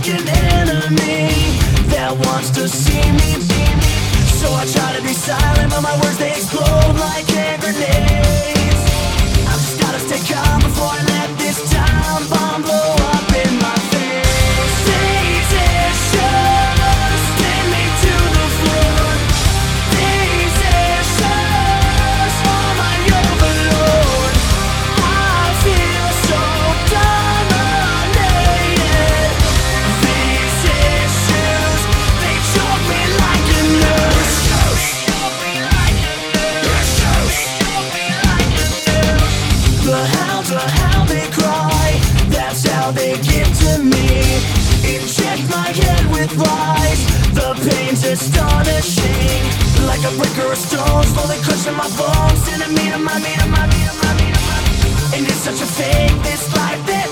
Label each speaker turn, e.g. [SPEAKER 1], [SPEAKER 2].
[SPEAKER 1] like an enemy that wants to see me. So I try to be silent, but my words they explode like hand grenades. I've just gotta stay calm before I let this time bomb blow up in my face. These issues send me to the floor. These issues are my overload. I feel so dominated. These issues, they choke me like a noose. The hound they cry, that's how they get to me. Inject my head with lies, the pain's astonishing. Like a brick or a stone, slowly crushing my bones. And it's such a fake, this life.